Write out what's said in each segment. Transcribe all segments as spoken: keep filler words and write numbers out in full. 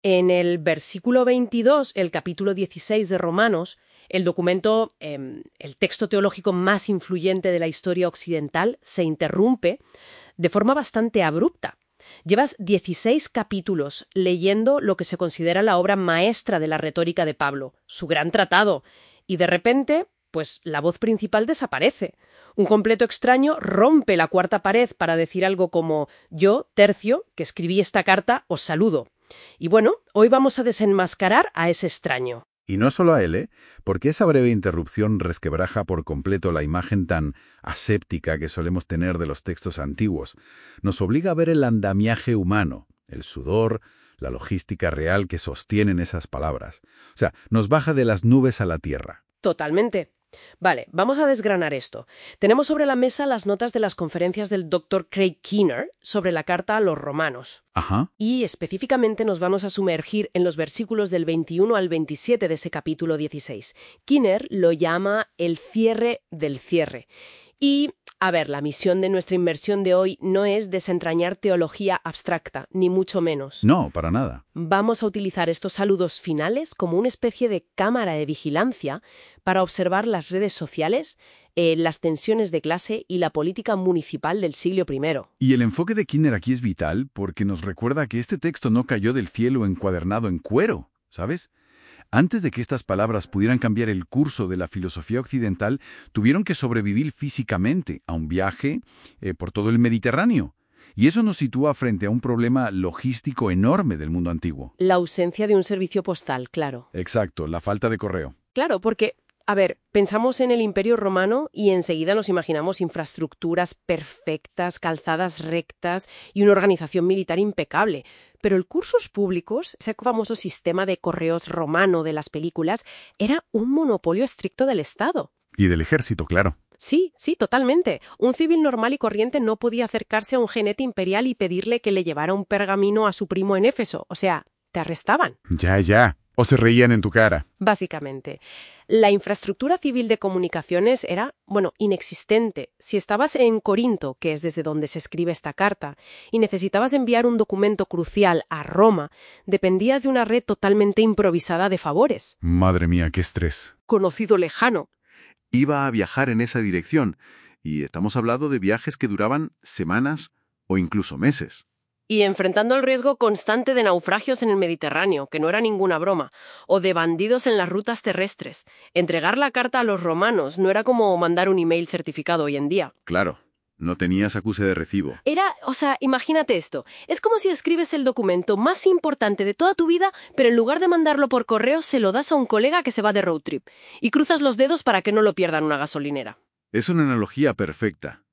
En el versículo veintidós, el capítulo dieciséis de Romanos, el documento, eh, el texto teológico más influyente de la historia occidental, se interrumpe de forma bastante abrupta. Llevas dieciséis capítulos leyendo lo que se considera la obra maestra de la retórica de Pablo, su gran tratado, y de repente, pues la voz principal desaparece. Un completo extraño rompe la cuarta pared para decir algo como «Yo, Tercio, que escribí esta carta, os saludo». Y bueno, hoy vamos a desenmascarar a ese extraño. Y no solo a él, ¿eh? Porque esa breve interrupción resquebraja por completo la imagen tan aséptica que solemos tener de los textos antiguos. Nos obliga a ver el andamiaje humano, el sudor, la logística real que sostienen esas palabras. O sea, nos baja de las nubes a la tierra. Totalmente. Vale, vamos a desgranar esto. Tenemos sobre la mesa las notas de las conferencias del doctor Craig Keener sobre la carta a los romanos. Ajá. Y específicamente nos vamos a sumergir en los versículos del veintiuno al veintisiete de ese capítulo dieciséis. Keener lo llama el cierre del cierre. Y, a ver, la misión de nuestra inmersión de hoy no es desentrañar teología abstracta, ni mucho menos. No, para nada. Vamos a utilizar estos saludos finales como una especie de cámara de vigilancia para observar las redes sociales, eh, las tensiones de clase y la política municipal del siglo primero. Y el enfoque de Keener aquí es vital porque nos recuerda que este texto no cayó del cielo encuadernado en cuero, ¿sabes? Antes de que estas palabras pudieran cambiar el curso de la filosofía occidental, tuvieron que sobrevivir físicamente a un viaje eh, por todo el Mediterráneo. Y eso nos sitúa frente a un problema logístico enorme del mundo antiguo. La ausencia de un servicio postal, claro. Exacto, la falta de correo. Claro, porque, a ver, pensamos en el Imperio Romano y enseguida nos imaginamos infraestructuras perfectas, calzadas rectas y una organización militar impecable. Pero el cursus públicos, ese famoso sistema de correos romano de las películas, era un monopolio estricto del Estado. Y del ejército, claro. Sí, sí, totalmente. Un civil normal y corriente no podía acercarse a un genete imperial y pedirle que le llevara un pergamino a su primo en Éfeso. O sea, te arrestaban. Ya, ya. O se reían en tu cara. Básicamente. La infraestructura civil de comunicaciones era, bueno, inexistente. Si estabas en Corinto, que es desde donde se escribe esta carta, y necesitabas enviar un documento crucial a Roma, dependías de una red totalmente improvisada de favores. Madre mía, qué estrés. Conocido lejano. Iba a viajar en esa dirección, y estamos hablando de viajes que duraban semanas o incluso meses. Y enfrentando el riesgo constante de naufragios en el Mediterráneo, que no era ninguna broma, o de bandidos en las rutas terrestres. Entregar la carta a los romanos no era como mandar un email certificado hoy en día. Claro, no tenías acuse de recibo. Era, o sea, imagínate esto. Es como si escribes el documento más importante de toda tu vida, pero en lugar de mandarlo por correo, se lo das a un colega que se va de road trip. Y cruzas los dedos para que no lo pierdan una gasolinera. Es una analogía perfecta.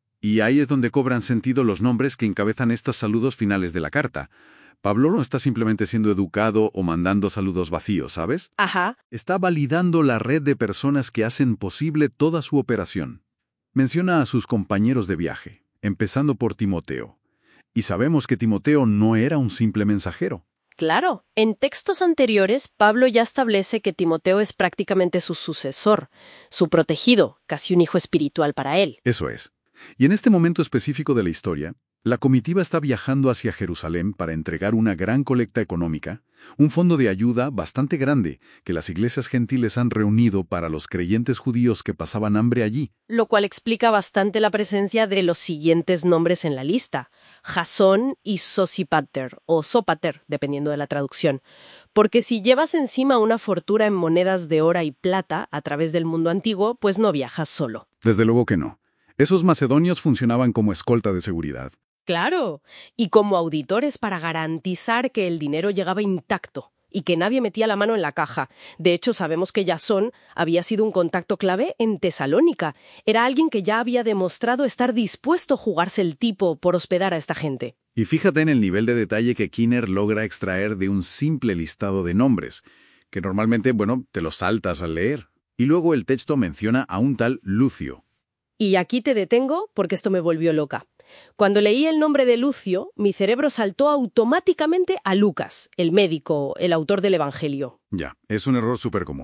Y ahí es donde cobran sentido los nombres que encabezan estos saludos finales de la carta. Pablo no está simplemente siendo educado o mandando saludos vacíos, ¿sabes? Ajá. Está validando la red de personas que hacen posible toda su operación. Menciona a sus compañeros de viaje, empezando por Timoteo. Y sabemos que Timoteo no era un simple mensajero. Claro, en textos anteriores, Pablo ya establece que Timoteo es prácticamente su sucesor, su protegido, casi un hijo espiritual para él. Eso es. Y en este momento específico de la historia, la comitiva está viajando hacia Jerusalén para entregar una gran colecta económica, un fondo de ayuda bastante grande que las iglesias gentiles han reunido para los creyentes judíos que pasaban hambre allí. Lo cual explica bastante la presencia de los siguientes nombres en la lista: Jasón y Sosipater, o Sópater, dependiendo de la traducción. Porque si llevas encima una fortuna en monedas de oro y plata a través del mundo antiguo, pues no viajas solo. Desde luego que no. Esos macedonios funcionaban como escolta de seguridad. Claro, y como auditores para garantizar que el dinero llegaba intacto y que nadie metía la mano en la caja. De hecho, sabemos que Jasón había sido un contacto clave en Tesalónica. Era alguien que ya había demostrado estar dispuesto a jugarse el tipo por hospedar a esta gente. Y fíjate en el nivel de detalle que Keener logra extraer de un simple listado de nombres, que normalmente, bueno, te los saltas al leer. Y luego el texto menciona a un tal Lucio. Y aquí te detengo porque esto me volvió loca. Cuando leí el nombre de Lucio, mi cerebro saltó automáticamente a Lucas, el médico, el autor del Evangelio. Ya, es un error súper común.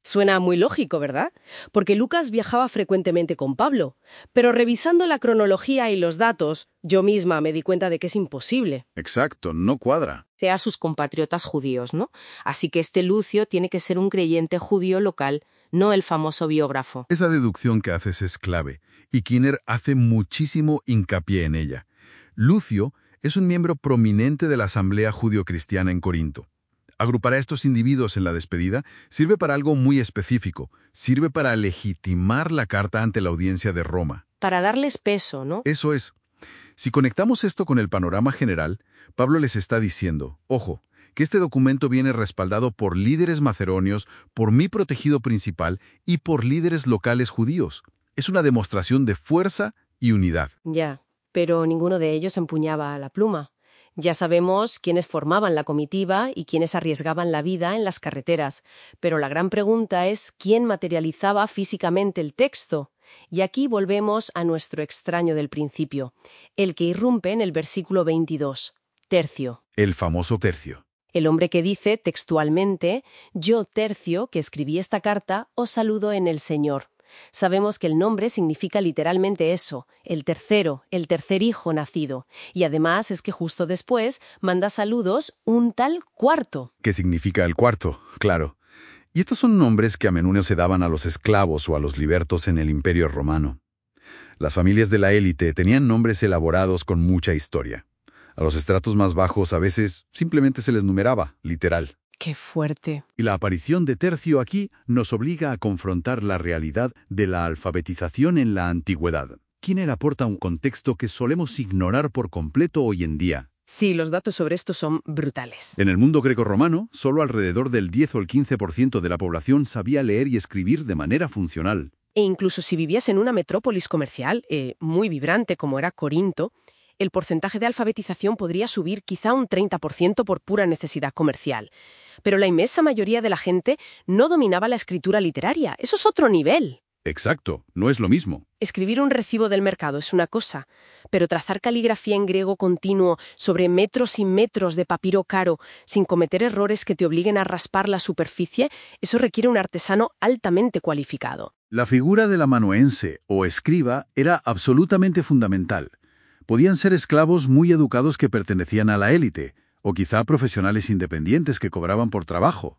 Suena muy lógico, ¿verdad? Porque Lucas viajaba frecuentemente con Pablo, pero revisando la cronología y los datos, yo misma me di cuenta de que es imposible. Exacto, no cuadra. Sea sus compatriotas judíos, ¿no? Así que este Lucio tiene que ser un creyente judío local, no el famoso biógrafo. Esa deducción que haces es clave, y Kinner hace muchísimo hincapié en ella. Lucio es un miembro prominente de la Asamblea Judío-Cristiana en Corinto. Agrupar a estos individuos en la despedida sirve para algo muy específico. Sirve para legitimar la carta ante la audiencia de Roma. Para darles peso, ¿no? Eso es. Si conectamos esto con el panorama general, Pablo les está diciendo, ojo, que este documento viene respaldado por líderes macedonios, por mi protegido principal y por líderes locales judíos. Es una demostración de fuerza y unidad. Ya, pero ninguno de ellos empuñaba la pluma. Ya sabemos quiénes formaban la comitiva y quiénes arriesgaban la vida en las carreteras, pero la gran pregunta es quién materializaba físicamente el texto. Y aquí volvemos a nuestro extraño del principio, el que irrumpe en el versículo veintidós, Tercio. El famoso Tercio. El hombre que dice textualmente, yo Tercio, que escribí esta carta, os saludo en el Señor. Sabemos que el nombre significa literalmente eso, el tercero, el tercer hijo nacido. Y además es que justo después manda saludos un tal Cuarto. ¿Qué significa el cuarto? Claro. Y estos son nombres que a menudo se daban a los esclavos o a los libertos en el Imperio Romano. Las familias de la élite tenían nombres elaborados con mucha historia. A los estratos más bajos a veces simplemente se les numeraba, literal. ¡Qué fuerte! Y la aparición de Tercio aquí nos obliga a confrontar la realidad de la alfabetización en la antigüedad. Kinner aporta un contexto que solemos ignorar por completo hoy en día. Sí, los datos sobre esto son brutales. En el mundo grecorromano, solo alrededor del diez o el quince por ciento de la población sabía leer y escribir de manera funcional. E incluso si vivías en una metrópolis comercial eh, muy vibrante como era Corinto, el porcentaje de alfabetización podría subir quizá un treinta por ciento por pura necesidad comercial. Pero la inmensa mayoría de la gente no dominaba la escritura literaria. Eso es otro nivel. Exacto, no es lo mismo. Escribir un recibo del mercado es una cosa, pero trazar caligrafía en griego continuo sobre metros y metros de papiro caro sin cometer errores que te obliguen a raspar la superficie, eso requiere un artesano altamente cualificado. La figura del amanuense o escriba era absolutamente fundamental. Podían ser esclavos muy educados que pertenecían a la élite, o quizá profesionales independientes que cobraban por trabajo.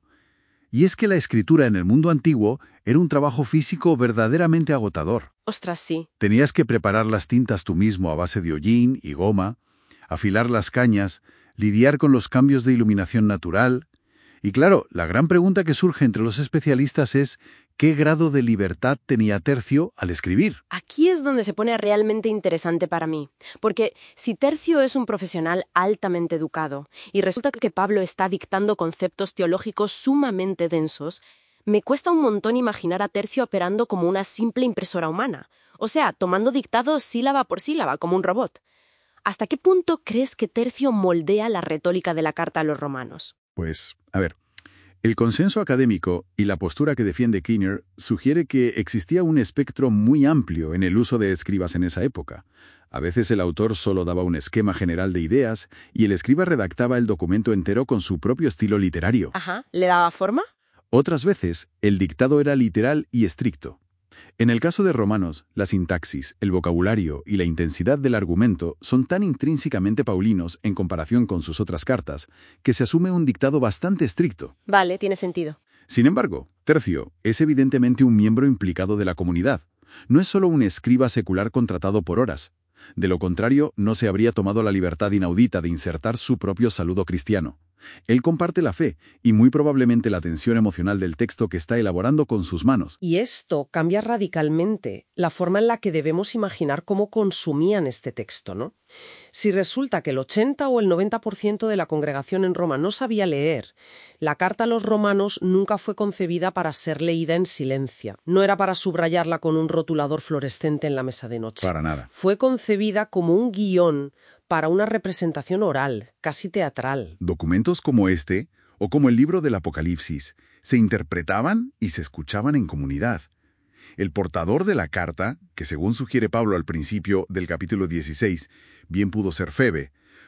Y es que la escritura en el mundo antiguo era un trabajo físico verdaderamente agotador. Ostras, sí. Tenías que preparar las tintas tú mismo a base de hollín y goma, afilar las cañas, lidiar con los cambios de iluminación natural. Y claro, la gran pregunta que surge entre los especialistas es ¿qué grado de libertad tenía Tercio al escribir? Aquí es donde se pone realmente interesante para mí, porque si Tercio es un profesional altamente educado y resulta que Pablo está dictando conceptos teológicos sumamente densos, me cuesta un montón imaginar a Tercio operando como una simple impresora humana, o sea, tomando dictados sílaba por sílaba, como un robot. ¿Hasta qué punto crees que Tercio moldea la retórica de la carta a los romanos? Pues, a ver, el consenso académico y la postura que defiende Kinner sugiere que existía un espectro muy amplio en el uso de escribas en esa época. A veces el autor solo daba un esquema general de ideas y el escriba redactaba el documento entero con su propio estilo literario. Ajá, ¿le daba forma? Otras veces, el dictado era literal y estricto. En el caso de Romanos, la sintaxis, el vocabulario y la intensidad del argumento son tan intrínsecamente paulinos en comparación con sus otras cartas que se asume un dictado bastante estricto. Vale, tiene sentido. Sin embargo, Tercio es evidentemente un miembro implicado de la comunidad. No es solo un escriba secular contratado por horas. De lo contrario, no se habría tomado la libertad inaudita de insertar su propio saludo cristiano. Él comparte la fe y muy probablemente la tensión emocional del texto que está elaborando con sus manos. Y esto cambia radicalmente la forma en la que debemos imaginar cómo consumían este texto, ¿no? Si resulta que el ochenta o el noventa por ciento de la congregación en Roma no sabía leer, la carta a los romanos nunca fue concebida para ser leída en silencio. No era para subrayarla con un rotulador fluorescente en la mesa de noche. Para nada. Fue concebida como un guión para una representación oral, casi teatral. Documentos como este, o como el libro del Apocalipsis, se interpretaban y se escuchaban en comunidad. El portador de la carta, que según sugiere Pablo al principio del capítulo dieciséis, bien pudo ser Febe,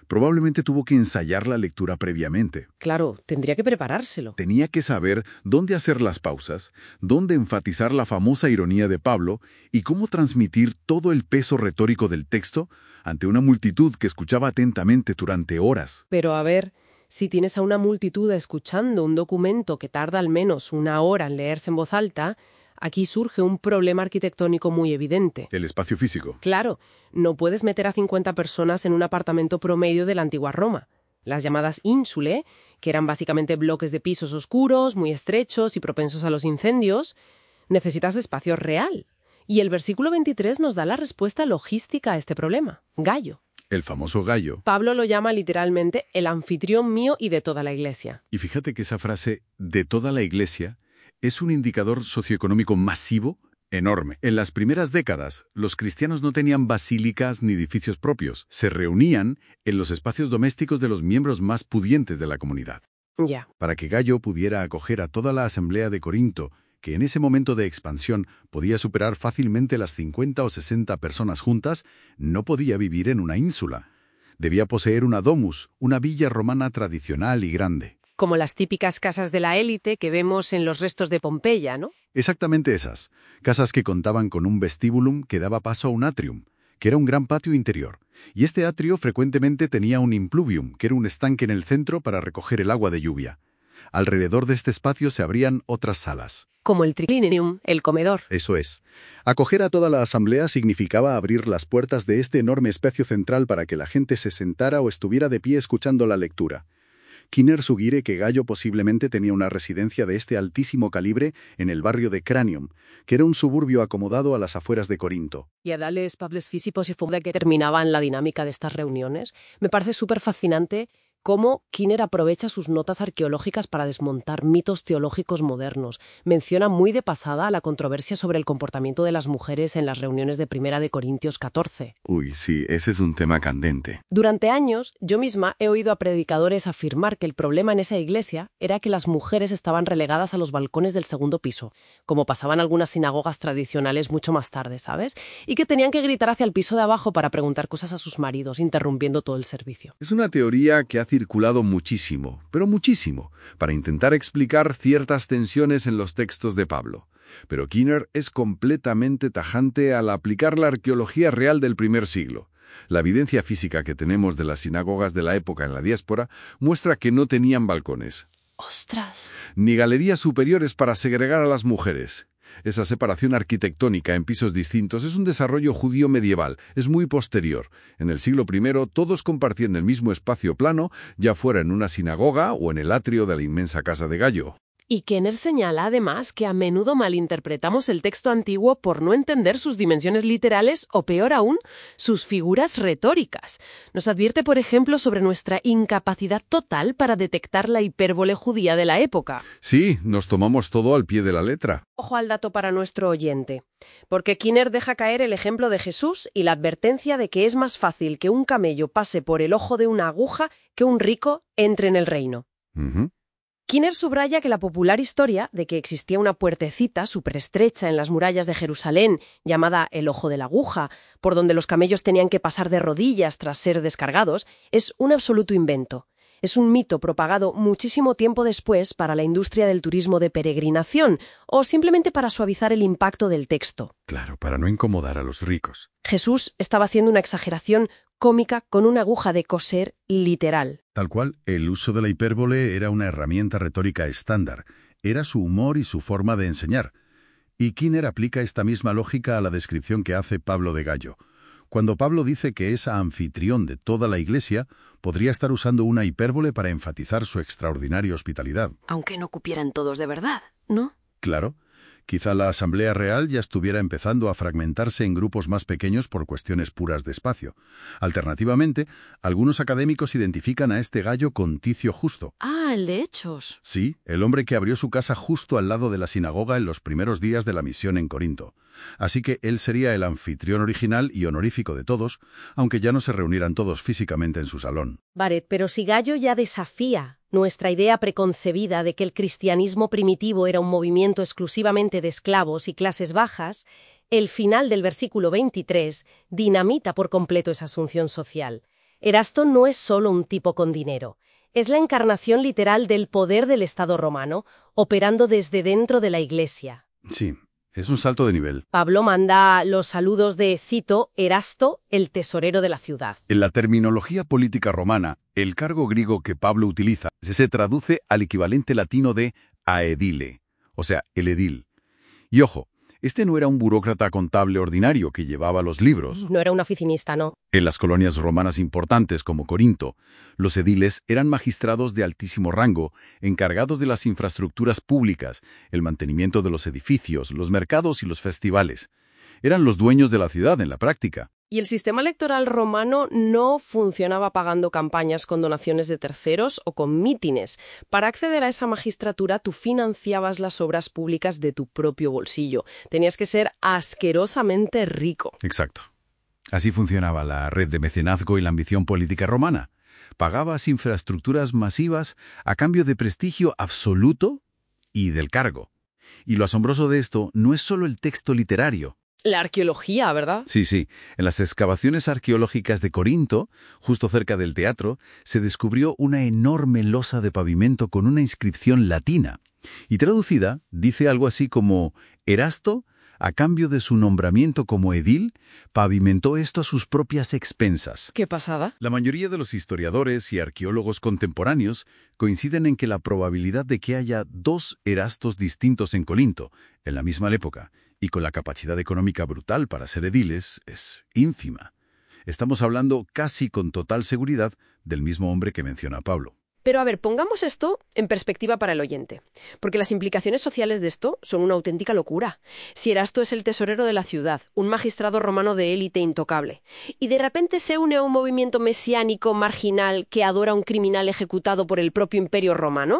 Probablemente tuvo que ensayar la lectura previamente. Claro, tendría que preparárselo. Tenía que saber dónde hacer las pausas, dónde enfatizar la famosa ironía de Pablo y cómo transmitir todo el peso retórico del texto ante una multitud que escuchaba atentamente durante horas. Pero a ver, si tienes a una multitud escuchando un documento que tarda al menos una hora en leerse en voz alta, aquí surge un problema arquitectónico muy evidente. El espacio físico. Claro, no puedes meter a cincuenta personas en un apartamento promedio de la antigua Roma. Las llamadas ínsule, que eran básicamente bloques de pisos oscuros, muy estrechos y propensos a los incendios, necesitas espacio real. Y el versículo veintitrés nos da la respuesta logística a este problema. Gallo. El famoso gallo. Pablo lo llama literalmente el anfitrión mío y de toda la iglesia. Y fíjate que esa frase, de toda la iglesia, es un indicador socioeconómico masivo, enorme. En las primeras décadas, los cristianos no tenían basílicas ni edificios propios. Se reunían en los espacios domésticos de los miembros más pudientes de la comunidad. Ya. Para que Gallo pudiera acoger a toda la asamblea de Corinto, que en ese momento de expansión podía superar fácilmente las cincuenta o sesenta personas juntas, no podía vivir en una ínsula. Debía poseer una domus, una villa romana tradicional y grande. Como las típicas casas de la élite que vemos en los restos de Pompeya, ¿no? Exactamente esas. Casas que contaban con un vestíbulum que daba paso a un atrium, que era un gran patio interior. Y este atrio frecuentemente tenía un impluvium, que era un estanque en el centro para recoger el agua de lluvia. Alrededor de este espacio se abrían otras salas. Como el triclinium, el comedor. Eso es. Acoger a toda la asamblea significaba abrir las puertas de este enorme espacio central para que la gente se sentara o estuviera de pie escuchando la lectura. Kiner sugiere que Gallo posiblemente tenía una residencia de este altísimo calibre en el barrio de Cranium, que era un suburbio acomodado a las afueras de Corinto. Y a darles pables físicos y fue que terminaban la dinámica de estas reuniones. Me parece súper fascinante cómo Kiner aprovecha sus notas arqueológicas para desmontar mitos teológicos modernos. Menciona muy de pasada la controversia sobre el comportamiento de las mujeres en las reuniones de Primera de Corintios catorce. Uy, sí, ese es un tema candente. Durante años, yo misma he oído a predicadores afirmar que el problema en esa iglesia era que las mujeres estaban relegadas a los balcones del segundo piso, como pasaban algunas sinagogas tradicionales mucho más tarde, ¿sabes? Y que tenían que gritar hacia el piso de abajo para preguntar cosas a sus maridos, interrumpiendo todo el servicio. Es una teoría que ha circulado muchísimo, pero muchísimo, para intentar explicar ciertas tensiones en los textos de Pablo. Pero Kiner es completamente tajante al aplicar la arqueología real del primer siglo. La evidencia física que tenemos de las sinagogas de la época en la diáspora muestra que no tenían balcones. ¡Ostras! Ni galerías superiores para segregar a las mujeres. Esa separación arquitectónica en pisos distintos es un desarrollo judío medieval, es muy posterior. En el siglo primero todos compartían el mismo espacio plano, ya fuera en una sinagoga o en el atrio de la inmensa casa de Gallo. Y Kiner señala además que a menudo malinterpretamos el texto antiguo por no entender sus dimensiones literales o, peor aún, sus figuras retóricas. Nos advierte, por ejemplo, sobre nuestra incapacidad total para detectar la hipérbole judía de la época. Sí, nos tomamos todo al pie de la letra. Ojo al dato para nuestro oyente, porque Kiner deja caer el ejemplo de Jesús y la advertencia de que es más fácil que un camello pase por el ojo de una aguja que un rico entre en el reino. Uh-huh. Kiner subraya que la popular historia de que existía una puertecita superestrecha en las murallas de Jerusalén, llamada el Ojo de la Aguja, por donde los camellos tenían que pasar de rodillas tras ser descargados, es un absoluto invento. Es un mito propagado muchísimo tiempo después para la industria del turismo de peregrinación o simplemente para suavizar el impacto del texto. Claro, para no incomodar a los ricos. Jesús estaba haciendo una exageración cómica con una aguja de coser literal. Tal cual, el uso de la hipérbole era una herramienta retórica estándar. Era su humor y su forma de enseñar. Y Kiner aplica esta misma lógica a la descripción que hace Pablo de Gallo. Cuando Pablo dice que es anfitrión de toda la iglesia, podría estar usando una hipérbole para enfatizar su extraordinaria hospitalidad. Aunque no cupieran todos de verdad, ¿no? Claro. Quizá la Asamblea Real ya estuviera empezando a fragmentarse en grupos más pequeños por cuestiones puras de espacio. Alternativamente, algunos académicos identifican a este Gallo con Ticio Justo. Ah, el de Hechos. Sí, el hombre que abrió su casa justo al lado de la sinagoga en los primeros días de la misión en Corinto. Así que él sería el anfitrión original y honorífico de todos, aunque ya no se reunieran todos físicamente en su salón. Vale, pero si Gallo ya desafía nuestra idea preconcebida de que el cristianismo primitivo era un movimiento exclusivamente de esclavos y clases bajas, el final del versículo veintitrés dinamita por completo esa asunción social. Erasto no es solo un tipo con dinero. Es la encarnación literal del poder del Estado romano, operando desde dentro de la Iglesia. Sí, es un salto de nivel. Pablo manda los saludos de, cito, Erasto, el tesorero de la ciudad. En la terminología política romana, el cargo griego que Pablo utiliza se traduce al equivalente latino de aedile, o sea, el edil. Y ojo, este no era un burócrata contable ordinario que llevaba los libros. No era un oficinista, no. En las colonias romanas importantes como Corinto, los ediles eran magistrados de altísimo rango, encargados de las infraestructuras públicas, el mantenimiento de los edificios, los mercados y los festivales. Eran los dueños de la ciudad en la práctica. Y el sistema electoral romano no funcionaba pagando campañas con donaciones de terceros o con mítines. Para acceder a esa magistratura, tú financiabas las obras públicas de tu propio bolsillo. Tenías que ser asquerosamente rico. Exacto. Así funcionaba la red de mecenazgo y la ambición política romana. Pagabas infraestructuras masivas a cambio de prestigio absoluto y del cargo. Y lo asombroso de esto no es solo el texto literario. La arqueología, ¿verdad? Sí, sí. En las excavaciones arqueológicas de Corinto, justo cerca del teatro, se descubrió una enorme losa de pavimento con una inscripción latina. Y traducida, dice algo así como: Erasto, a cambio de su nombramiento como edil, pavimentó esto a sus propias expensas. ¿Qué pasada? La mayoría de los historiadores y arqueólogos contemporáneos coinciden en que la probabilidad de que haya dos Erastos distintos en Corinto, en la misma época, y con la capacidad económica brutal para ser ediles, es ínfima. Estamos hablando casi con total seguridad del mismo hombre que menciona Pablo. Pero a ver, pongamos esto en perspectiva para el oyente, porque las implicaciones sociales de esto son una auténtica locura. Si Erasto es el tesorero de la ciudad, un magistrado romano de élite intocable, y de repente se une a un movimiento mesiánico marginal que adora a un criminal ejecutado por el propio imperio romano,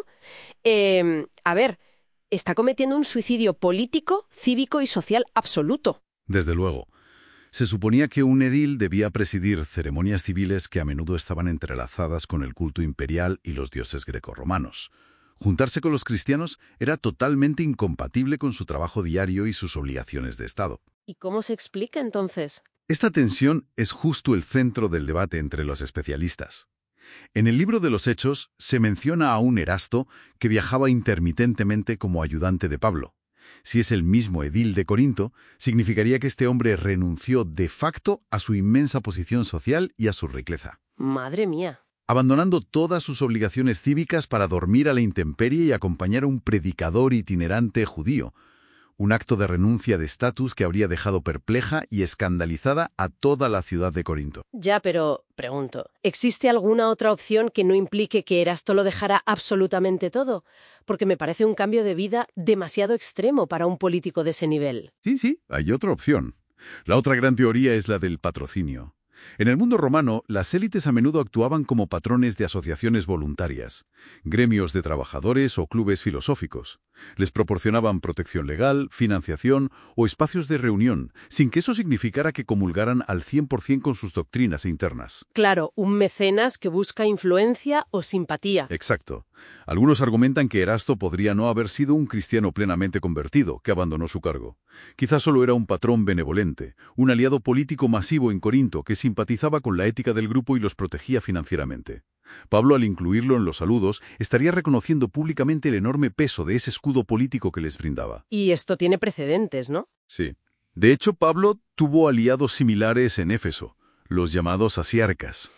eh, a ver, está cometiendo un suicidio político, cívico y social absoluto. Desde luego. Se suponía que un edil debía presidir ceremonias civiles que a menudo estaban entrelazadas con el culto imperial y los dioses grecorromanos. Juntarse con los cristianos era totalmente incompatible con su trabajo diario y sus obligaciones de Estado. ¿Y cómo se explica entonces? Esta tensión es justo el centro del debate entre los especialistas. En el libro de los Hechos se menciona a un Erasto que viajaba intermitentemente como ayudante de Pablo. Si es el mismo edil de Corinto, significaría que este hombre renunció de facto a su inmensa posición social y a su riqueza. Madre mía. Abandonando todas sus obligaciones cívicas para dormir a la intemperie y acompañar a un predicador itinerante judío. Un acto de renuncia de estatus que habría dejado perpleja y escandalizada a toda la ciudad de Corinto. Ya, pero, pregunto, ¿existe alguna otra opción que no implique que Erasto lo dejara absolutamente todo? Porque me parece un cambio de vida demasiado extremo para un político de ese nivel. Sí, sí, hay otra opción. La otra gran teoría es la del patrocinio. En el mundo romano, las élites a menudo actuaban como patrones de asociaciones voluntarias, gremios de trabajadores o clubes filosóficos. Les proporcionaban protección legal, financiación o espacios de reunión, sin que eso significara que comulgaran al cien por cien con sus doctrinas internas. Claro, un mecenas que busca influencia o simpatía. Exacto. Algunos argumentan que Erasto podría no haber sido un cristiano plenamente convertido, que abandonó su cargo. Quizás solo era un patrón benevolente, un aliado político masivo en Corinto que simpatizaba con la ética del grupo y los protegía financieramente. Pablo, al incluirlo en los saludos, estaría reconociendo públicamente el enorme peso de ese escudo político que les brindaba. Y esto tiene precedentes, ¿no? Sí. De hecho, Pablo tuvo aliados similares en Éfeso, los llamados asiarcas,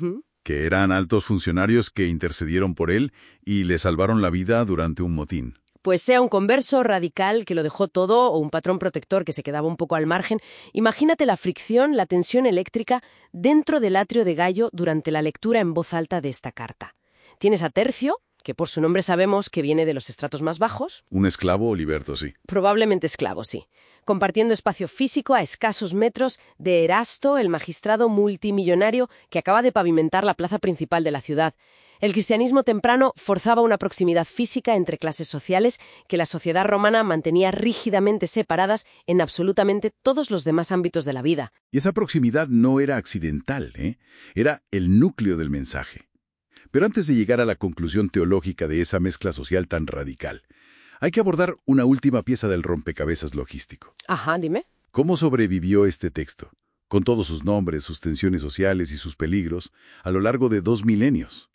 que eran altos funcionarios que intercedieron por él y le salvaron la vida durante un motín. Pues sea un converso radical que lo dejó todo o un patrón protector que se quedaba un poco al margen, imagínate la fricción, la tensión eléctrica dentro del atrio de Gayo durante la lectura en voz alta de esta carta. Tienes a Tercio, que por su nombre sabemos que viene de los estratos más bajos. Un esclavo o liberto, sí. Probablemente esclavo, sí. Compartiendo espacio físico a escasos metros de Erasto, el magistrado multimillonario que acaba de pavimentar la plaza principal de la ciudad. El cristianismo temprano forzaba una proximidad física entre clases sociales que la sociedad romana mantenía rígidamente separadas en absolutamente todos los demás ámbitos de la vida. Y esa proximidad no era accidental, ¿eh? Era el núcleo del mensaje. Pero antes de llegar a la conclusión teológica de esa mezcla social tan radical, hay que abordar una última pieza del rompecabezas logístico. Ajá, dime. ¿Cómo sobrevivió este texto? con todos sus nombres, sus tensiones sociales y sus peligros, a lo largo de dos milenios.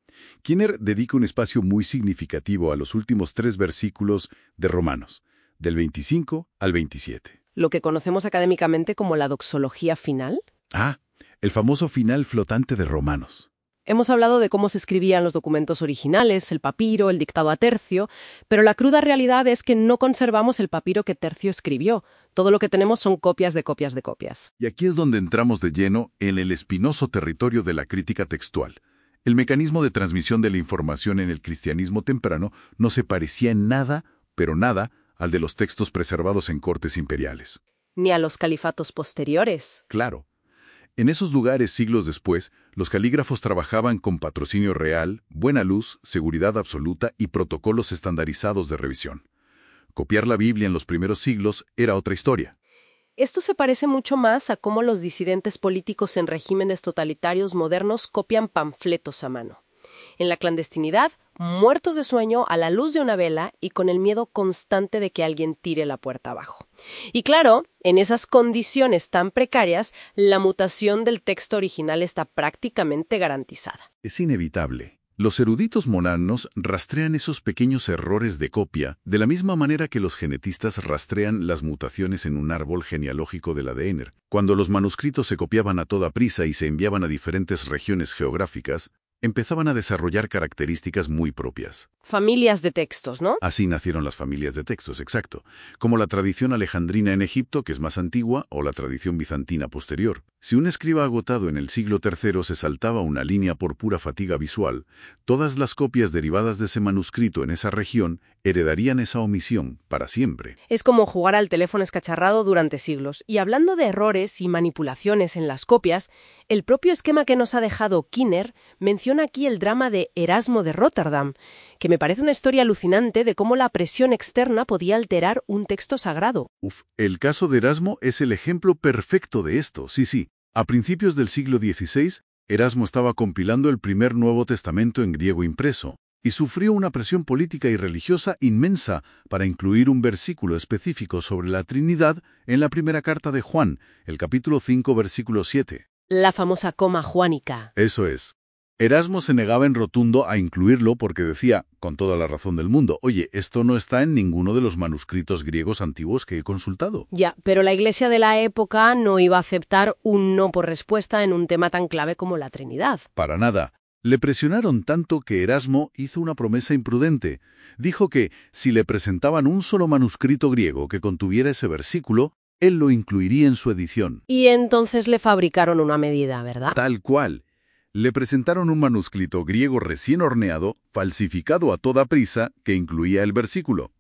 Kiner dedica un espacio muy significativo a los últimos tres versículos de Romanos, del veinticinco al veintisiete. Lo que conocemos académicamente como la doxología final. Ah, el famoso final flotante de Romanos. Hemos hablado de cómo se escribían los documentos originales, el papiro, el dictado a Tercio, pero la cruda realidad es que no conservamos el papiro que Tercio escribió. Todo lo que tenemos son copias de copias de copias. Y aquí es donde entramos de lleno en el espinoso territorio de la crítica textual. El mecanismo de transmisión de la información en el cristianismo temprano no se parecía en nada, pero nada, al de los textos preservados en cortes imperiales. Ni a los califatos posteriores. Claro. En esos lugares, siglos después, los calígrafos trabajaban con patrocinio real, buena luz, seguridad absoluta y protocolos estandarizados de revisión. Copiar la Biblia en los primeros siglos era otra historia. Esto se parece mucho más a cómo los disidentes políticos en regímenes totalitarios modernos copian panfletos a mano. En la clandestinidad, muertos de sueño, a la luz de una vela y con el miedo constante de que alguien tire la puerta abajo. Y claro, en esas condiciones tan precarias, la mutación del texto original está prácticamente garantizada. Es inevitable. Los eruditos monanos rastrean esos pequeños errores de copia de la misma manera que los genetistas rastrean las mutaciones en un árbol genealógico del A D N. Cuando los manuscritos se copiaban a toda prisa y se enviaban a diferentes regiones geográficas, empezaban a desarrollar características muy propias. Familias de textos, ¿no? Así nacieron las familias de textos, exacto, como la tradición alejandrina en Egipto, que es más antigua, o la tradición bizantina posterior. Si un escriba agotado en el siglo tercero se saltaba una línea por pura fatiga visual, todas las copias derivadas de ese manuscrito en esa región heredarían esa omisión para siempre. Es como jugar al teléfono escacharrado durante siglos. Y hablando de errores y manipulaciones en las copias, el propio esquema que nos ha dejado Kiner menciona aquí el drama de Erasmo de Rotterdam, que me parece una historia alucinante de cómo la presión externa podía alterar un texto sagrado. Uf, el caso de Erasmo es el ejemplo perfecto de esto, sí, sí. A principios del siglo dieciséis, Erasmo estaba compilando el primer Nuevo Testamento en griego impreso, y sufrió una presión política y religiosa inmensa para incluir un versículo específico sobre la Trinidad en la primera carta de Juan, el capítulo cinco, versículo siete. La famosa coma juánica. Eso es. Erasmo se negaba en rotundo a incluirlo porque decía, con toda la razón del mundo, oye, esto no está en ninguno de los manuscritos griegos antiguos que he consultado. Ya, pero la Iglesia de la época no iba a aceptar un no por respuesta en un tema tan clave como la Trinidad. Para nada. Le presionaron tanto que Erasmo hizo una promesa imprudente. Dijo que, si le presentaban un solo manuscrito griego que contuviera ese versículo, él lo incluiría en su edición. Y entonces le fabricaron una medida, ¿verdad? Tal cual. Le presentaron un manuscrito griego recién horneado, falsificado a toda prisa, que incluía el versículo.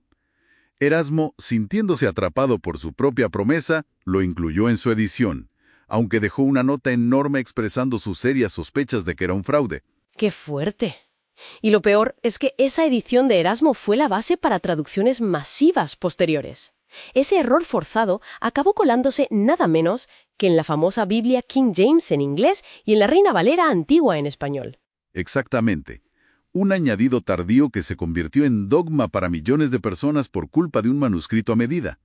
Erasmo, sintiéndose atrapado por su propia promesa, lo incluyó en su edición, aunque dejó una nota enorme expresando sus serias sospechas de que era un fraude. ¡Qué fuerte! Y lo peor es que esa edición de Erasmo fue la base para traducciones masivas posteriores. Ese error forzado acabó colándose nada menos que en la famosa Biblia King James en inglés y en la Reina Valera antigua en español. Exactamente. Un añadido tardío que se convirtió en dogma para millones de personas por culpa de un manuscrito a medida.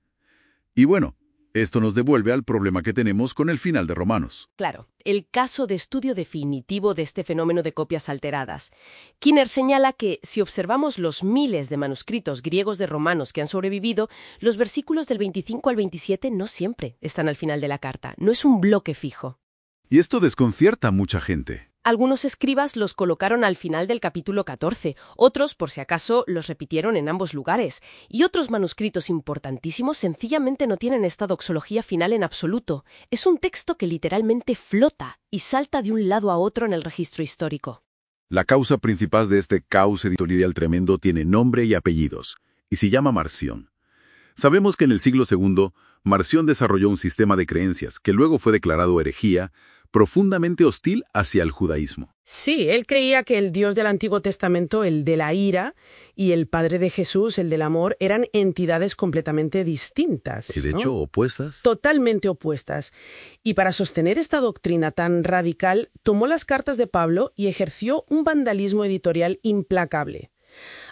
Y bueno, esto nos devuelve al problema que tenemos con el final de Romanos. Claro, el caso de estudio definitivo de este fenómeno de copias alteradas. Kiner señala que si observamos los miles de manuscritos griegos de Romanos que han sobrevivido, los versículos del veinticinco al veintisiete no siempre están al final de la carta. No es un bloque fijo. Y esto desconcierta a mucha gente. Algunos escribas los colocaron al final del capítulo catorce, otros, por si acaso, los repitieron en ambos lugares, y otros manuscritos importantísimos sencillamente no tienen esta doxología final en absoluto. Es un texto que literalmente flota y salta de un lado a otro en el registro histórico. La causa principal de este caos editorial tremendo tiene nombre y apellidos, y se llama Marción. Sabemos que en el siglo segundo, Marción desarrolló un sistema de creencias que luego fue declarado herejía, profundamente hostil hacia el judaísmo. Sí, él creía que el Dios del Antiguo Testamento, el de la ira, y el Padre de Jesús, el del amor, eran entidades completamente distintas. Y de ¿no? hecho, opuestas. Totalmente opuestas. Y para sostener esta doctrina tan radical, tomó las cartas de Pablo y ejerció un vandalismo editorial implacable.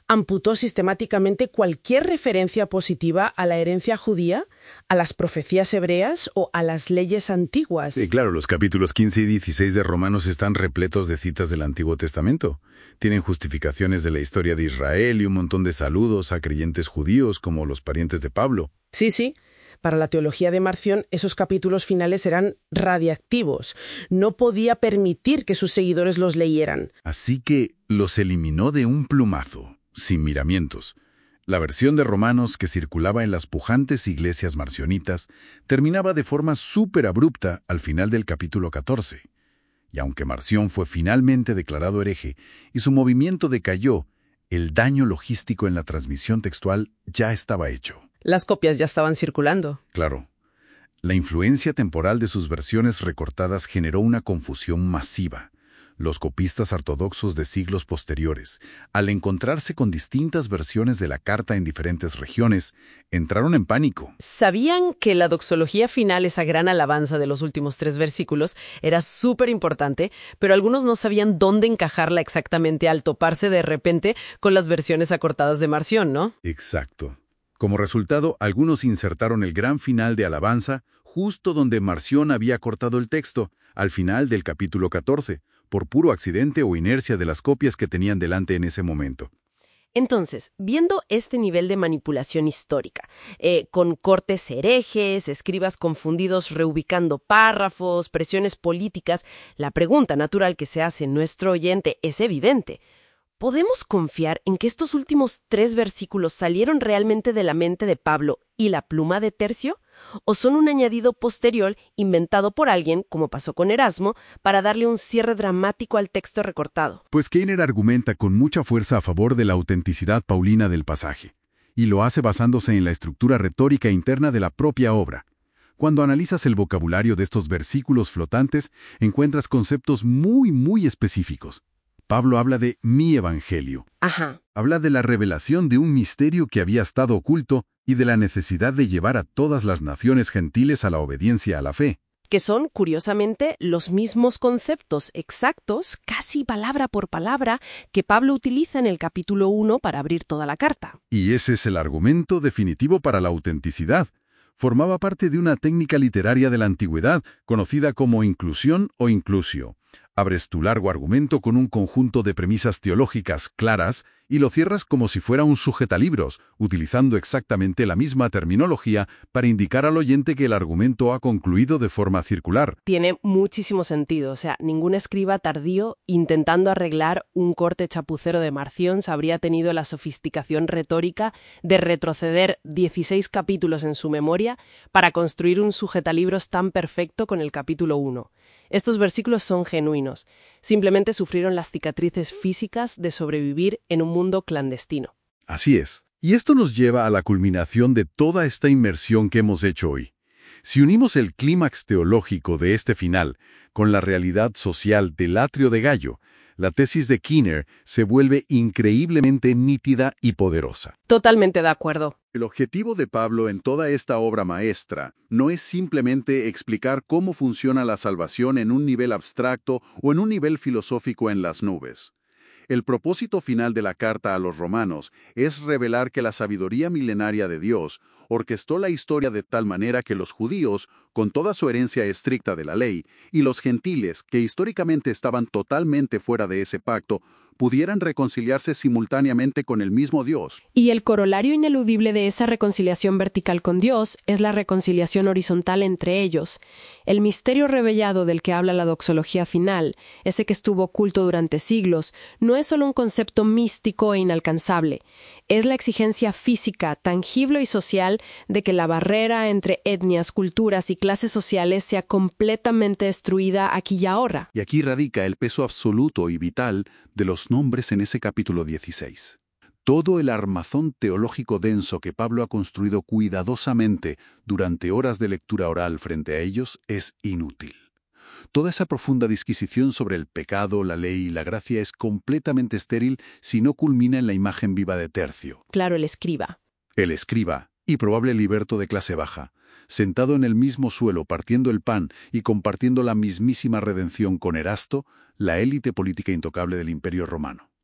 amputó sistemáticamente cualquier referencia positiva a la herencia judía, a las profecías hebreas o a las leyes antiguas. Sí, claro, los capítulos quince y dieciséis de Romanos están repletos de citas del Antiguo Testamento. Tienen justificaciones de la historia de Israel y un montón de saludos a creyentes judíos como los parientes de Pablo. Sí, sí. Para la teología de Marción, esos capítulos finales eran radiactivos. No podía permitir que sus seguidores los leyeran. Así que los eliminó de un plumazo, sin miramientos. La versión de Romanos que circulaba en las pujantes iglesias marcionitas terminaba de forma súper abrupta al final del capítulo catorce. Y aunque Marción fue finalmente declarado hereje y su movimiento decayó, el daño logístico en la transmisión textual ya estaba hecho. Las copias ya estaban circulando. Claro. La influencia temporal de sus versiones recortadas generó una confusión masiva. Los copistas ortodoxos de siglos posteriores, al encontrarse con distintas versiones de la carta en diferentes regiones, entraron en pánico. Sabían que la doxología final, esa gran alabanza de los últimos tres versículos, era súper importante, pero algunos no sabían dónde encajarla exactamente al toparse de repente con las versiones acortadas de Marción, ¿no? Exacto. Como resultado, algunos insertaron el gran final de alabanza justo donde Marción había cortado el texto, al final del capítulo catorce, por puro accidente o inercia de las copias que tenían delante en ese momento. Entonces, viendo este nivel de manipulación histórica, eh, con cortes herejes, escribas confundidos reubicando párrafos, presiones políticas, la pregunta natural que se hace nuestro oyente es evidente. ¿Podemos confiar en que estos últimos tres versículos salieron realmente de la mente de Pablo y la pluma de Tercio? ¿O son un añadido posterior inventado por alguien, como pasó con Erasmo, para darle un cierre dramático al texto recortado? Pues Keiner argumenta con mucha fuerza a favor de la autenticidad paulina del pasaje, y lo hace basándose en la estructura retórica interna de la propia obra. Cuando analizas el vocabulario de estos versículos flotantes, encuentras conceptos muy, muy específicos. Pablo habla de mi evangelio. Ajá. Habla de la revelación de un misterio que había estado oculto y de la necesidad de llevar a todas las naciones gentiles a la obediencia a la fe. Que son, curiosamente, los mismos conceptos exactos, casi palabra por palabra, que Pablo utiliza en el capítulo uno para abrir toda la carta. Y ese es el argumento definitivo para la autenticidad. Formaba parte de una técnica literaria de la antigüedad, conocida como inclusión o inclusio. Abres tu largo argumento con un conjunto de premisas teológicas claras y lo cierras como si fuera un sujetalibros, utilizando exactamente la misma terminología para indicar al oyente que el argumento ha concluido de forma circular. Tiene muchísimo sentido. O sea, ningún escriba tardío intentando arreglar un corte chapucero de Marción habría tenido la sofisticación retórica de retroceder dieciséis capítulos en su memoria para construir un sujetalibros tan perfecto con el capítulo uno. Estos versículos son genuinos. Simplemente sufrieron las cicatrices físicas de sobrevivir en un mundo clandestino. Así es. Y esto nos lleva a la culminación de toda esta inmersión que hemos hecho hoy. Si unimos el clímax teológico de este final con la realidad social del atrio de Gallo, la tesis de Keiner se vuelve increíblemente nítida y poderosa. Totalmente de acuerdo. El objetivo de Pablo en toda esta obra maestra no es simplemente explicar cómo funciona la salvación en un nivel abstracto o en un nivel filosófico en las nubes. El propósito final de la carta a los romanos es revelar que la sabiduría milenaria de Dios orquestó la historia de tal manera que los judíos, con toda su herencia estricta de la ley, y los gentiles, que históricamente estaban totalmente fuera de ese pacto, pudieran reconciliarse simultáneamente con el mismo Dios. Y el corolario ineludible de esa reconciliación vertical con Dios es la reconciliación horizontal entre ellos. El misterio revelado del que habla la doxología final, ese que estuvo oculto durante siglos, no es solo un concepto místico e inalcanzable. Es la exigencia física, tangible y social de que la barrera entre etnias, culturas y clases sociales sea completamente destruida aquí y ahora. Y aquí radica el peso absoluto y vital de los nombres en ese capítulo dieciséis. Todo el armazón teológico denso que Pablo ha construido cuidadosamente durante horas de lectura oral frente a ellos es inútil. Toda esa profunda disquisición sobre el pecado, la ley y la gracia es completamente estéril si no culmina en la imagen viva de Tercio. Claro, el escriba. El escriba, y probable liberto de clase baja, sentado en el mismo suelo partiendo el pan y compartiendo la mismísima redención con Erasto, la élite política intocable del Imperio Romano.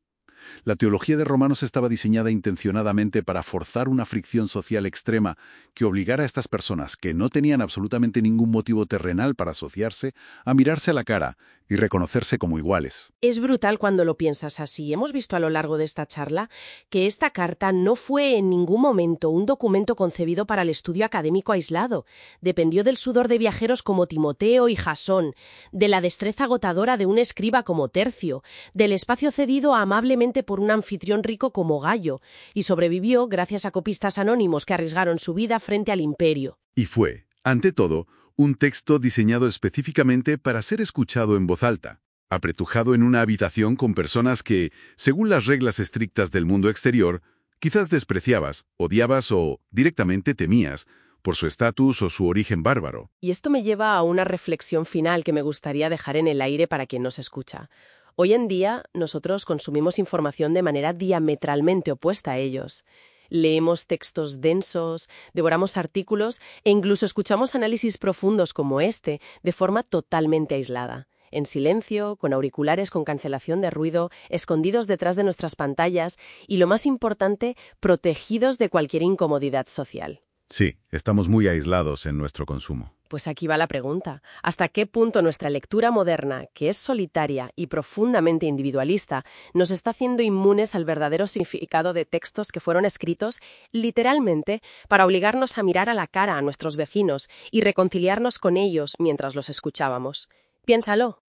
La teología de Romanos estaba diseñada intencionadamente para forzar una fricción social extrema que obligara a estas personas, que no tenían absolutamente ningún motivo terrenal para asociarse, a mirarse a la cara y reconocerse como iguales. Es brutal cuando lo piensas así. Hemos visto a lo largo de esta charla que esta carta no fue en ningún momento un documento concebido para el estudio académico aislado. Dependió del sudor de viajeros como Timoteo y Jasón, de la destreza agotadora de un escriba como Tercio, del espacio cedido amablemente por un anfitrión rico como Gayo, y sobrevivió gracias a copistas anónimos que arriesgaron su vida frente al imperio. Y fue, ante todo, un texto diseñado específicamente para ser escuchado en voz alta, apretujado en una habitación con personas que, según las reglas estrictas del mundo exterior, quizás despreciabas, odiabas o directamente temías por su estatus o su origen bárbaro. Y esto me lleva a una reflexión final que me gustaría dejar en el aire para quien nos escucha. Hoy en día, nosotros consumimos información de manera diametralmente opuesta a ellos. Leemos textos densos, devoramos artículos e incluso escuchamos análisis profundos como este de forma totalmente aislada, en silencio, con auriculares con cancelación de ruido, escondidos detrás de nuestras pantallas y, lo más importante, protegidos de cualquier incomodidad social. Sí, estamos muy aislados en nuestro consumo. Pues aquí va la pregunta. ¿Hasta qué punto nuestra lectura moderna, que es solitaria y profundamente individualista, nos está haciendo inmunes al verdadero significado de textos que fueron escritos literalmente para obligarnos a mirar a la cara a nuestros vecinos y reconciliarnos con ellos mientras los escuchábamos? Piénsalo.